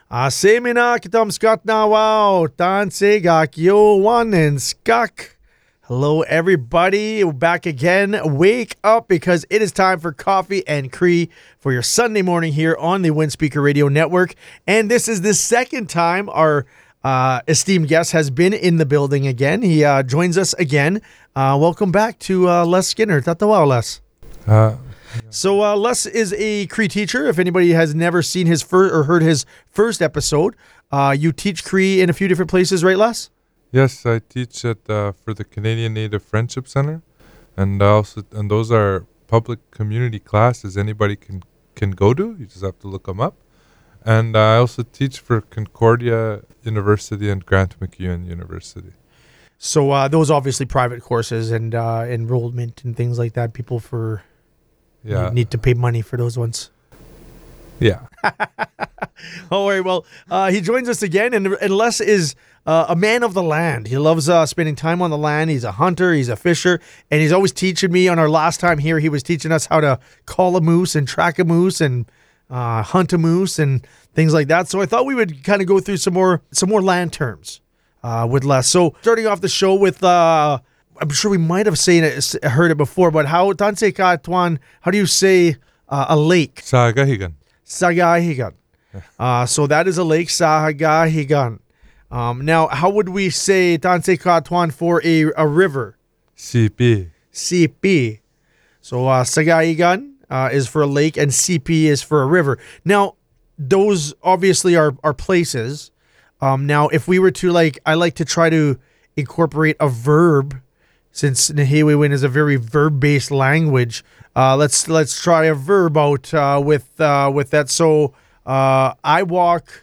Asemina kitam skak na wow, tan segak yo one and skak. Hello, everybody. We're back again. Wake up because it is time for Coffee and Cree for your Sunday morning here on the Windspeaker Radio Network. And this is the second time our esteemed guest has been in the building again. He joins us again. Welcome back to Les Skinner. Tatawa, Les. So Les is a Cree teacher. If anybody has never seen his first or heard his first episode, you teach Cree in a few different places, right, Les? Yes, I teach at for the Canadian Native Friendship Center, and those are public community classes anybody can go to. You just have to look them up. And I also teach for Concordia University and Grant MacEwan University. So those obviously private courses and enrollment and things like that. People need to pay money for those ones. Yeah. All right. Well, he joins us again, and Les is a man of the land. He loves spending time on the land. He's a hunter. He's a fisher, and he's always teaching me. On our last time here, he was teaching us how to call a moose and track a moose and hunt a moose and things like that. So I thought we would kind of go through some more land terms with Les. So starting off the show with, I'm sure we might have heard it before, but how do you say a lake? Sagahigan. Sagahigan. So that is a lake, Sagahigan. Now, how would we say Tanse Katuan for a river? CP. CP. So Sagahigan is for a lake and CP is for a river. Now, those obviously are places. Now, if we were to I like to try to incorporate a verb, since Nihilewin is a very verb-based language. Let's try a verb out with that. So I walk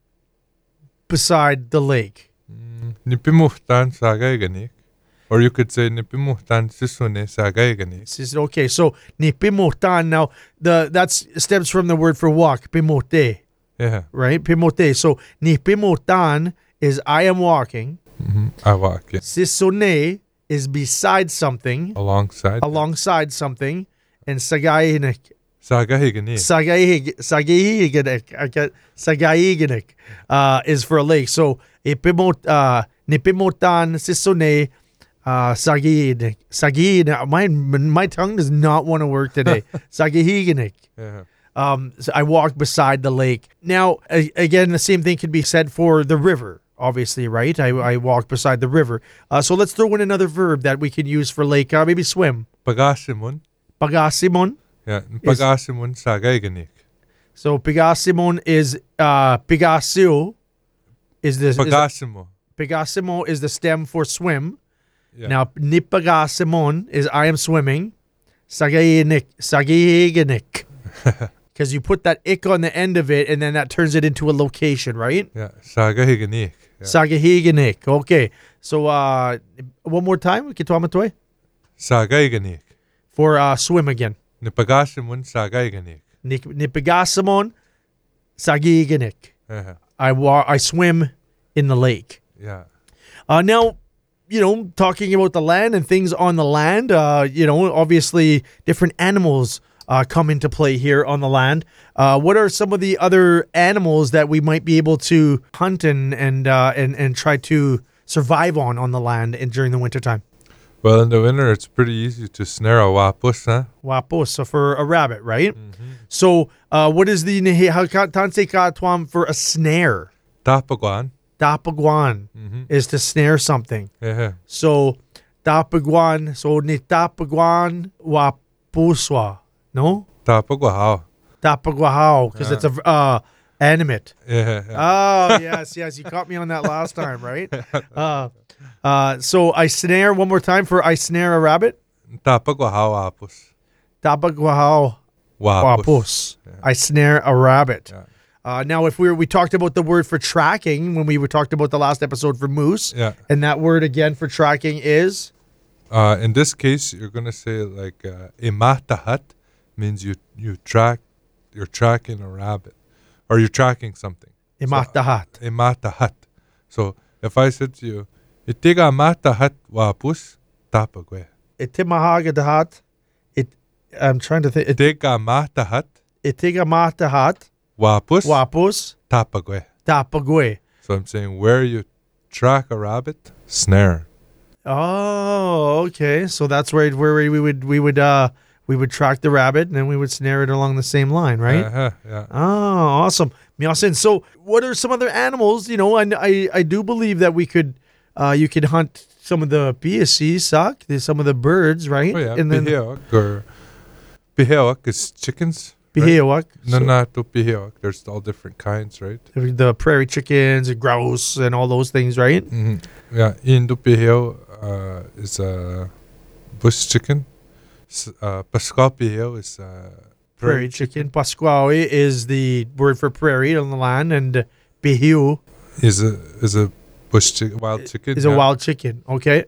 beside the lake. Nipimuhtan sagaiganik. Or you could say Nipimuhtan sisune sagaiganik. Okay, so Nipimuhtan, now that stems from the word for walk, Pimote. Yeah. Right? Pimote. So Nipimuhtan is I am walking. Mm-hmm. I walk, yeah. Sisune is beside something. Alongside something. And Sagaiganik. Sagahiganik. Sagaiganik is for a lake. So Nipimutan Sisune Sagihiganik. My tongue does not want to work today. Sagihiganik. Yeah. So I walk beside the lake. Now, again, the same thing can be said for the river, obviously, right? I walk beside the river. So let's throw in another verb that we can use for lake. Maybe swim. Pagasimon. Pagasimon. Yeah, Pagasimon sagaiganik. So Pagasimon is Pigasio is the Pagasimo. Pigasimo is the stem for swim. Yeah. Now Nipagasimon is I am swimming. Sagihiganik. Because you put that ik on the end of it, and then that turns it into a location, right? Yeah, Sagahiganik. Yeah. Sagahiganik. Okay. So one more time, Kituamatoy. Sagaiganik. For swim again. Nipagasimon sagaiganik. Nipigasimon Sagihiganik. Uh-huh. I swim in the lake. Yeah. Now, talking about the land and things on the land, obviously different animals come into play here on the land. What are some of the other animals that we might be able to hunt and try to survive on the land during the wintertime? Well, in the winter, it's pretty easy to snare a wapus, huh? Wapus, so for a rabbit, right? Mm-hmm. So, what is the Tanse Katuam for a snare? Tapaguan. Tapaguan is to snare something. Yeah. So, Tapaguan, so ni Tapaguan wapuswa, no? Tapaguahao. Tapaguahao, because it's a animate. Yeah. Oh, yes, you caught me on that last time, right? So I snare one more time for I snare a rabbit. Tapaguahao wapus. Tapaguahao wapus. Yeah. I snare a rabbit. Yeah. Now, if we talked about the word for tracking when we talked about the last episode for moose, yeah. And that word again for tracking is? In this case, you're gonna say imatahat means you're tracking a rabbit, or you're tracking something. Imatahat. So, imatahat. So if I said to you, itiga matahat wapus tapagwe. Itimahagadahat. I'm trying to think. Itiga matahat. Itiga matahat. Wapus Wapus. tapagwe. Tapagwe. So I'm saying where you track a rabbit, snare. Oh, okay. So that's where we would track the rabbit and then we would snare it along the same line, right? Yeah. Oh, awesome. Miasin. So what are some other animals? You know, I do believe that you could hunt some of the PSC suck, some of the birds, right? Oh yeah, And then Biheoak is chickens. Biheoak. No, not to Biheoak. There's all different kinds, right? The prairie chickens, and grouse, and all those things, right? Mm-hmm. Yeah, Indupiheo is a bush chicken. Pascal Piheo is Prairie chicken. Pasquale is the word for prairie on the land, and Bihiu is a wild chicken. is a wild chicken. Okay.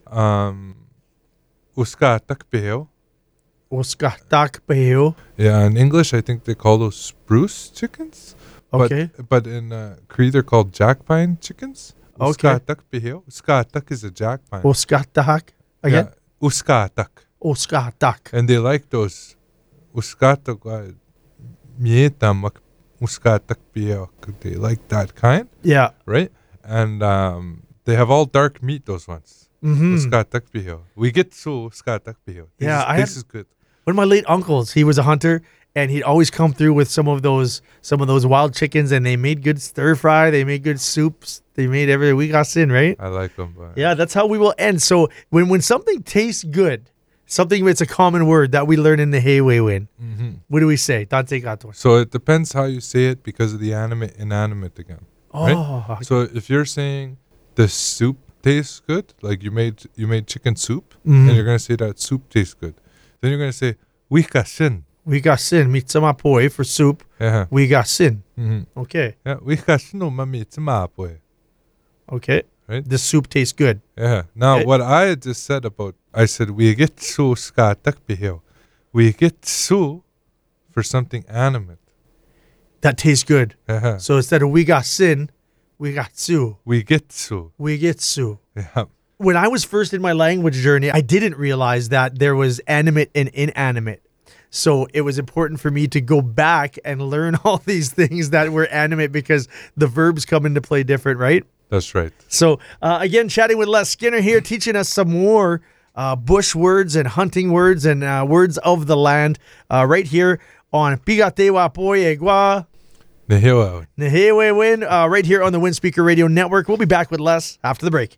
Uskatak Piheo. Uskatak Bihiu. Yeah, in English, I think they call those spruce chickens. Okay. But in Cree, they're called jack pine chickens. Okay. Uskatak Piheo. Uskatak is a jack pine. Uskatak again. Yeah, Uskatak. Uskatak. And they like those Uskatak Mietam Uskatak Piheo. They like that kind, Yeah. right? And they have all dark meat, those ones. Mm-hmm. Uskatak Piheo. We get so Uskatak Piheo. Yeah, This is good. One of my late uncles, he was a hunter, and he'd always come through with some of those wild chickens, and they made good stir fry, they made good soups, they made everything. We got in, right? I like them. But Yeah, that's how we will end. So when something tastes good, something it's a common word that we learn in the Hayway win. Mm-hmm. What do we say? Dante Gator. So it depends how you say it because of the animate inanimate again. Oh, So if you're saying the soup tastes good, like you made chicken soup, Mhm. and you're gonna say that soup tastes good, then you're gonna say wika sin. we got sin. Mitsama poi for soup. Yeah. We got sin. Mm-hmm. Okay. Yeah. Wika sin no mami boy. Okay. Right. The soup tastes good. Yeah. Now Okay. what I had just said I said we get so skatak biheo. We get so for something animate. That tastes good. Yeah. So instead of we got sin, we got su. We get so. We get su. Yeah. When I was first in my language journey, I didn't realize that there was animate and inanimate. So it was important for me to go back and learn all these things that were animate because the verbs come into play different, right? That's right. So again, chatting with Les Skinner here, teaching us some more bush words and hunting words and words of the land right here on Pigatewa Poyegwa Neheo. Nehewe Win, right here on the Wind Speaker Radio Network. We'll be back with Les after the break.